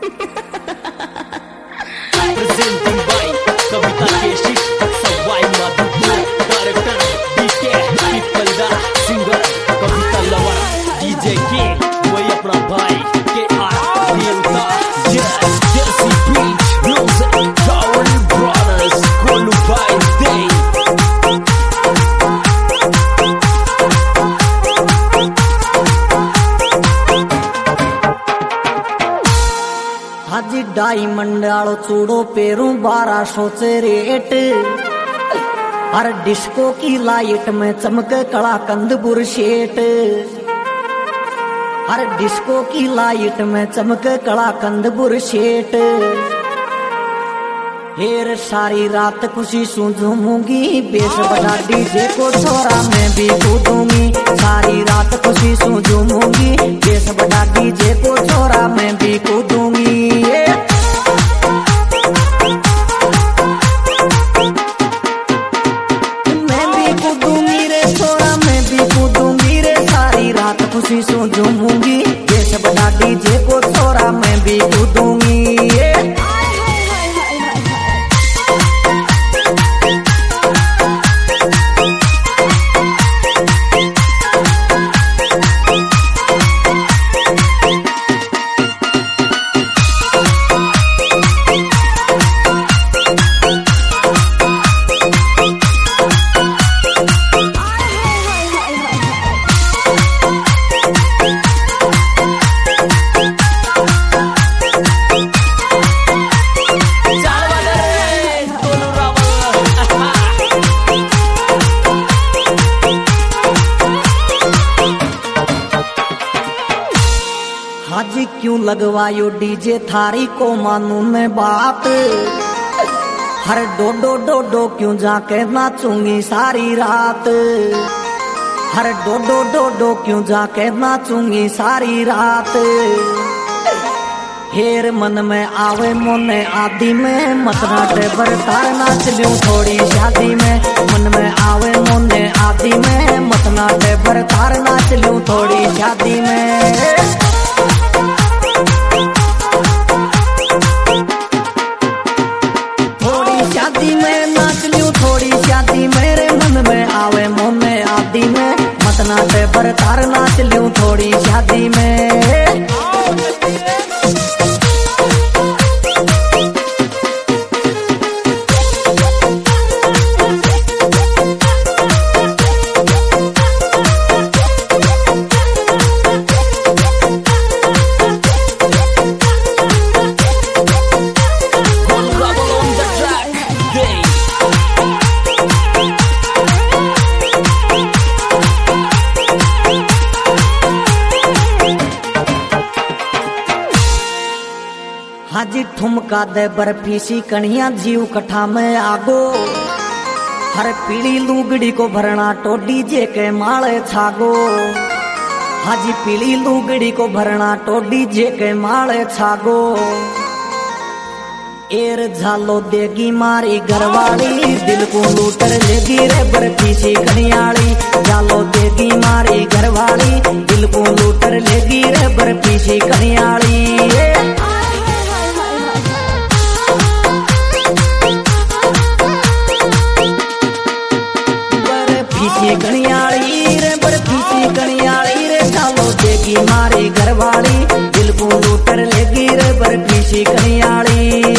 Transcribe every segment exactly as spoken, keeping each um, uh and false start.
Presenting by Kavita Keshish, Sawai Madhupur, Director D K Pitkalda, Singer Kavita Lover, D J K, वही अपना भाई के are देवता, Jazz, Jersey Beach, Music, Tower Brothers, Kolu by Day. Haji Diamond आलो चूड़ो पेरू बारह सौ से रेट। हर डिस्को की लाइट में चमके कड़ा कंद बुरशेट। हर डिस्को की लाइट में चमके कड़ा कंद बुरशेट। हेर सारी रात खुशी सू झूमूंगी, बेस बड़ा डीजे को छोरा मैं भी कूदूंगी। सारी रात खुशी सू झूमूंगी, बेस बड़ा डीजे को छोरा मैं भी कूदूंगी। मैं भी कूदूंगी रे छोरा मैं भी कूदूंगी रे, सारी रात खुशी सू झूमूंगी, बेस बड़ा डीजे को छोरा मैं भी कूदूंगी। हाजी क्यों लगवायो डीजे थारी को मानू मैं बात। हर डोडो डोडो क्यों जाके नाचूंगी सारी रात। हर डोडो डोडो क्यों जाके नाचूंगी सारी रात। हेर मन में आवे मोने आदि में, मत नाटे बरतार नाच लूं थोड़ी शादी में। मन में आवे मोने आदि में, मत नाटे बरतार नाच लूं थोड़ी शादी में। शादी में नाच लूं थोड़ी शादी मेरे, मन में आवे मोने आदि में, मत नाटे बरतार नाच लूं थोड़ी शादी में। हाजी ठुमका दे बर्फी सी कणिया जीव कठा में आगो। हर पीली लुगड़ी को भरना तो डीजे के माले छागो। हाजी पीली लुगड़ी को भरना तो डीजे के माले छागो। एर झालो देगी मारी घरवाली, दिल को लूटर लेगी रे बर्फी सी कणियाली। झालो देगी मारी घरवाली, दिल को लूटर लेगी रे बर्फी सी कणियाली। कणियाली रे बर्फी सी कणियाली रे, झालो देगी मारी घरवाली, दिल को लूटर लेगी रे बर्फी सी कणियाली।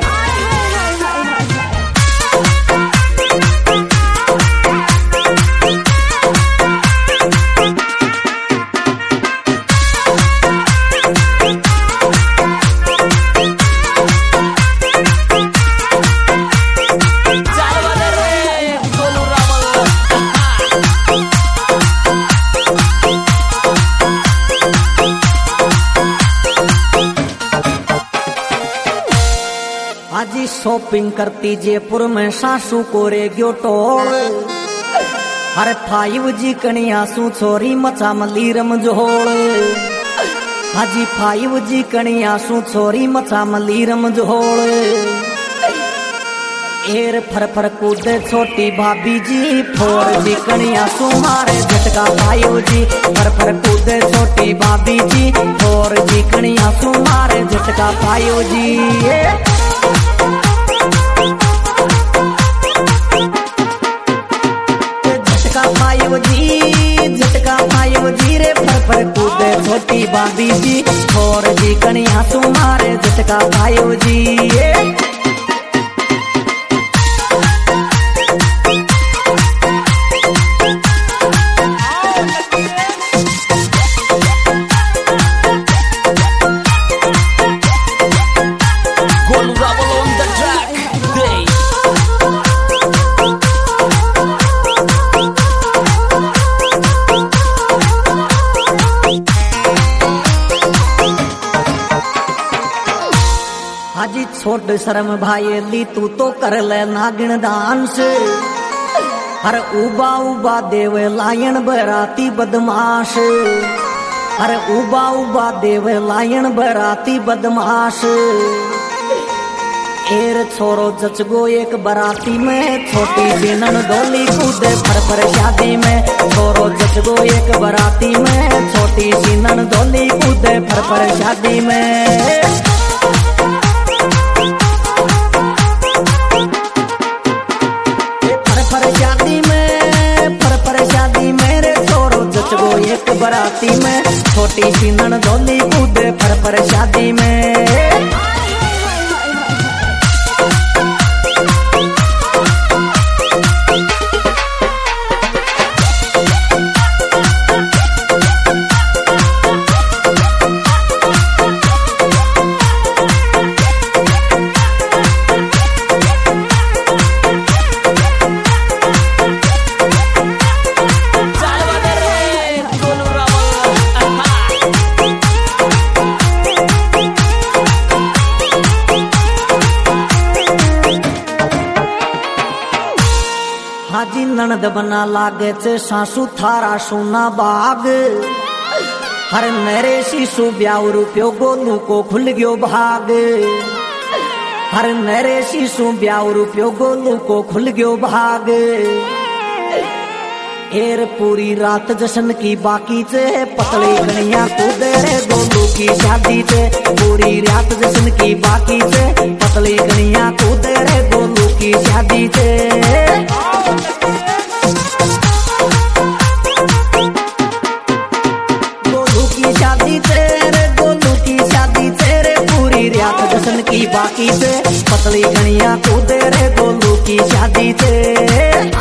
हाजी शॉपिंग करती जयपुर में सासू को रेगियो टोल। हर फाइव जी कणिया सू छोरी मचा मली रमझोल। हाजी फाइव जी कणिया सू छोरी मचा मली रमझोल। एर फर फर कूदे छोटी भाभी जी, फोर जी कनिया सुमारे झटका पायो जी। फर फर कूदे छोटी भाभी जी, फोर जी कनिया सुमारे झटका पायो जी। झटका पायो जी, झटका पायो जी रे, फर फर कूदे छोटी भाभी जी, फोर जी कनिया सुमारे झटका पायो जी। हाजी छोड़ शर्म भाई ली तू तो कर ले नागिन डांस। हर उबा उबा देव लायन बराती बदमाश। हर उबा उबा देव लायन बराती बदमाश। एर छोरो जचगो एक बराती में, छोटी सी ननदोली कूदे फर फर शादी में। छोरो जचगो एक बराती में, छोटी सी ननदोली कूदे फर फर शादी में। एक बराती में, छोटी सी ननदोली कूदे फर फर शादी में। हाजी ननद बना लागे चे सासू थारा सोना बाग। हर मेरे शिशु ब्याव रुपयो गोलू को खुल गयो भाग। हर मेरे शिशु ब्याव रुपयो गोलू को खुल गयो भाग। एर पूरी रात जश्न की बाकी चे, पतली कनिया कूदे रे गोलू की शादी चे। पूरी रात जश्न की बाकी चे, पतली कनिया कूदे रे गोलू की शादी चे। गोलू की शादी तेरे, गोलू की शादी तेरे, पूरी रात जश्न की बाकी चे, पतली कनिया कूदे रे गोलू की शादी चे।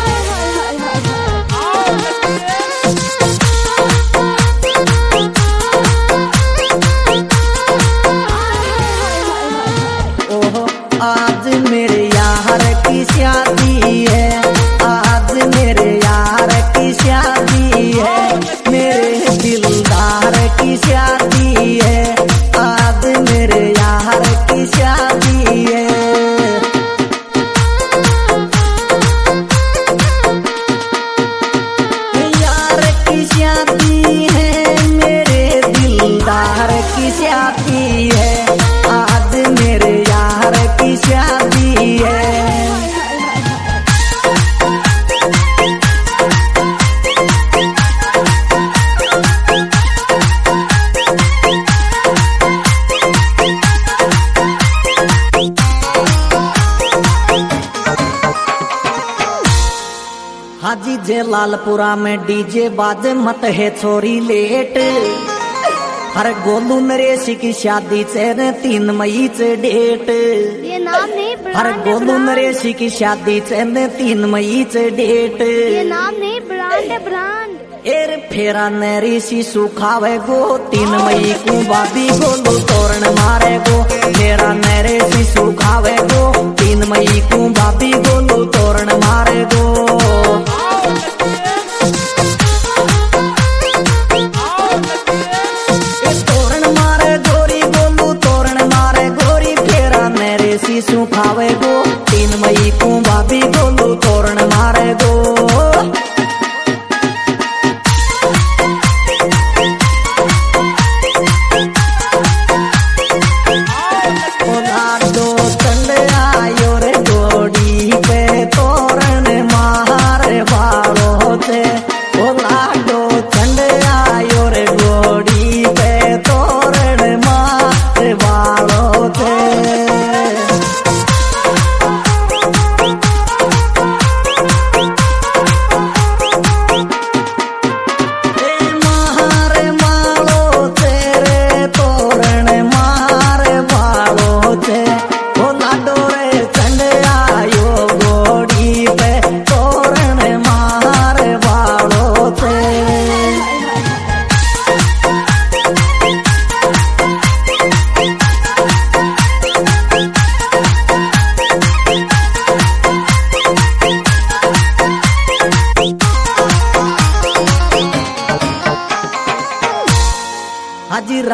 आज मेरे यार की शादी है, आज मेरे यार की शादी है, मेरे दिलदार की शादी है, आज मेरे यार की शादी है। यार की शादी है, मेरे दिलदार की शादी है, आज मेरे यार की शादी है। हाजी जे लालपुरा में डीजे बाजे मत है छोरी लेट। हर गोलू नरेश की शादी से तीन मई से डेट। ये नाम नहीं, हर गोलू नरेश की शादी से तीन मई से डेट। ये नाम नहीं, ब्रांड है ब्रांड। एर फेरा नरी शिशु खावे गो, तीन मई को बाबी गोलू तोरण मारे गो। फेरा नरे शिशु खावे गो, तीन मई को बाबी गोलू तोरण मारे गो। शिशु खावे गो, तीन मई को भाभी गोलू तोरण मारे गो। दो चंड आयो रे गोड़ी,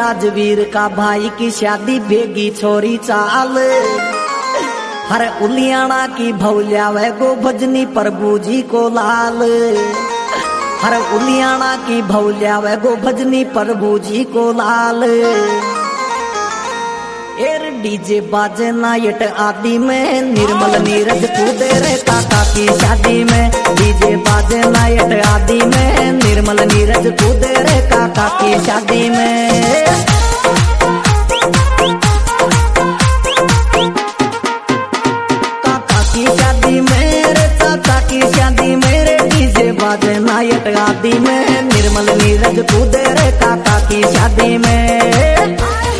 राजवीर का भाई की शादी भेगी छोरी चाल। हर उलियाना की भौलिया वे गो भजनी प्रभु जी को लाल। हर उलियाना की भौलिया वे गो भजनी प्रभु जी को लाल। एर डीजे बाजे नाइट आदि में निर्मल नीरज कूदे रे काका की शादी में। डीजे बाजे नाइट आदि में निर्मल नीरज कूदे रे काका की शादी में। काका की शादी में रे चाचा की शादी में रे डीजे बाजे नाइट आदि में निर्मल नीरज कूदे रे काका की शादी में।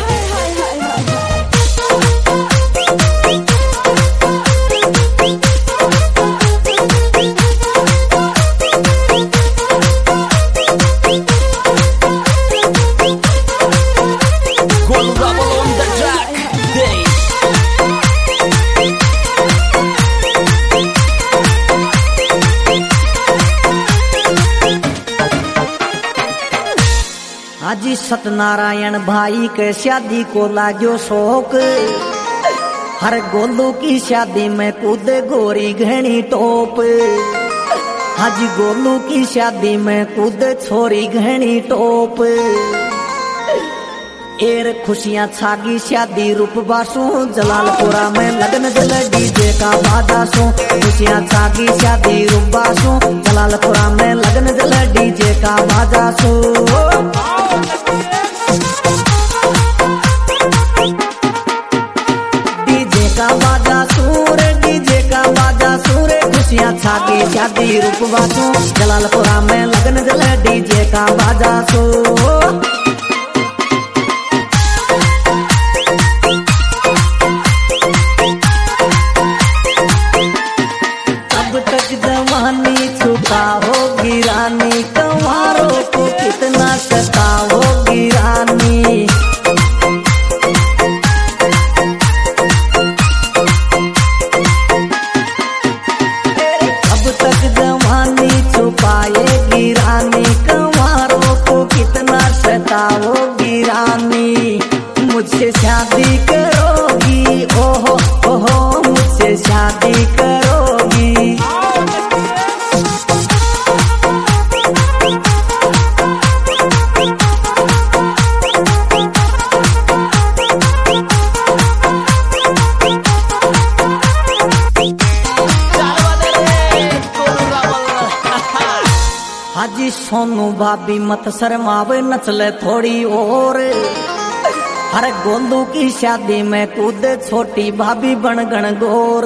हाजी सत्यनारायण भाई के शादी को लाग्यो शौक। हर गोलू की शादी में कूदे गोरी घनी टोप। हाजी गोलू की शादी में कूदे छोरी घनी टोप। एर खुशियां छागी शादी रूप बासु जलालपुरा में लगन जल डीजे का बाजासु। खुशियां छागी शादी रूप बासु जलालपुरा में लगन जल डीजे का बाजासु। डीजे का बाजा सूर डीजे का बाजा सूर खुशियां छागी शादी रूप बासु जलालपुरा में लगन जल डीजे का बाजासु। छुपा होगी रानी कंवारों को कितना सताओगी रानी। अब तक जवानी छुपाएगी रानी कंवारों को कितना सताओगी रानी। मुझसे शादी करोगी ओहो ओहो मुझसे शादी करोगी। हाजी सोनू भाभी मत शर्मावे नचले थोड़ी और। हर गोलू की शादी में कूदे छोटी भाभी बनगण गोर।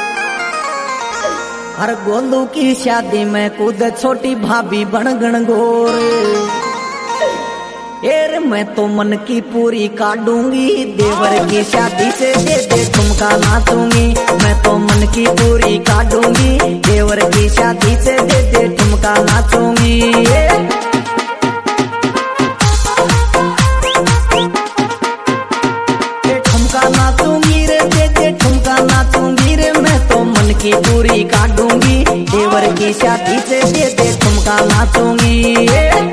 हर गोलू की शादी में कूदे छोटी भाभी बनगण गोर। एर मैं तो मन की पूरी काटूंगी देवर की शादी से दे दे ठुमका नाचूंगी। मैं तो मन की पूरी काटूंगी देवर की शादी से दे दे ठुमका नाचूंगी। ठुमका नाचूंगी रे दे दे ठुमका नाचूंगी रे मैं तो मन की पूरी काटूंगी देवर की शादी से दे दे ठुमका नाचूंगी।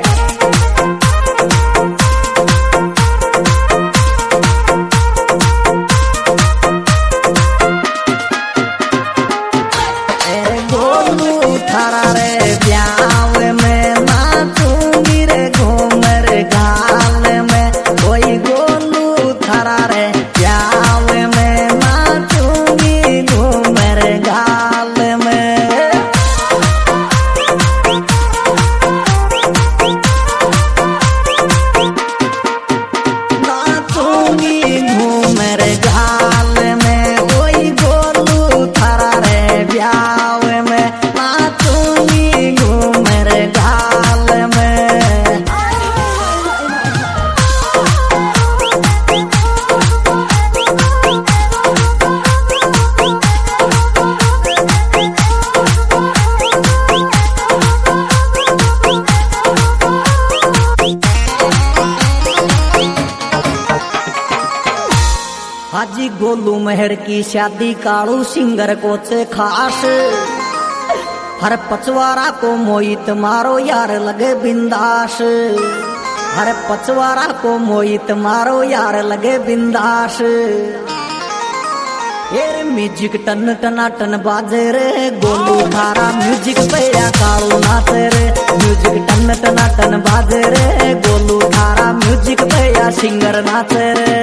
हाजी गोलू मेहर की शादी कालू सिंगर को से खास। हर पचवारा को मोहित मारो यार लगे बिंदास। अरे पचवारा को मोहित मारो यार लगे बिंदास। ये म्यूजिक टन टना टन बाजे रे गोलू थारा म्यूजिक पे या कालू नाचे रे। म्यूजिक टन टना टन बाजे रे गोलू थारा म्यूजिक पे या सिंगर नाचे रे।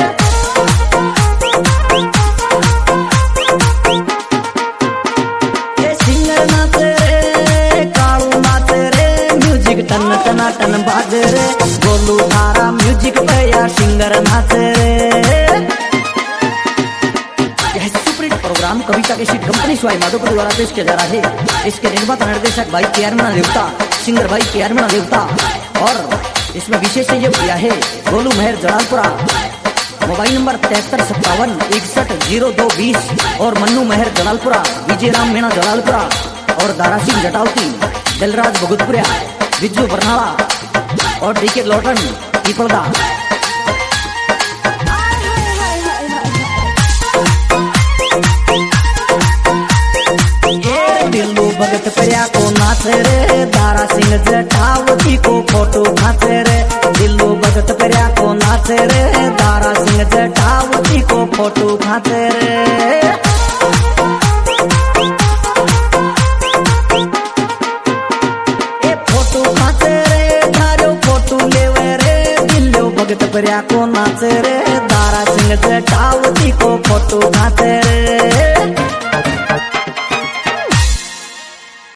ये सिंगर नाचे रे कालू नाचे रे म्यूजिक टन टना टन बाजे रे गोलू थारा म्यूजिक पे या सिंगर नाचे रे। प्रोग्राम कविता के शीट कंपनी स्वाई माधोपुर द्वारा पेश किया जा रहा है। इसके निर्माता निर्देशक भाई के आर मीणा देवता, सिंगर भाई के आर मीणा देवता और इसमें विशेष सहयोग किया है गोलू मेहर जलालपुरा। मोबाइल नंबर तिहत्तर सत्तावन इकसठ जीरो दो बीस और मन्नू मेहर जलालपुरा, विजय राम मीणा जलालपुरा और दारा सिंह जटावती, दिलराज भगतपुरिया, बिज्जू बरनाला और डीके लोटन पीपलदा। दिल्लू भगत परिया को नाचे रे दारा सिंह जटावती को फोटो खाचे रे। दिल्लू भगत परिया को नाचे रे दारा सिंह जटावती को फोटो खाचे रे। ए फोटो खाचे रे धारो फोटो लेवे रे। दिल्लू भगत परिया को नाचे रे दारा सिंह जटावती को फोटो खाचे रे।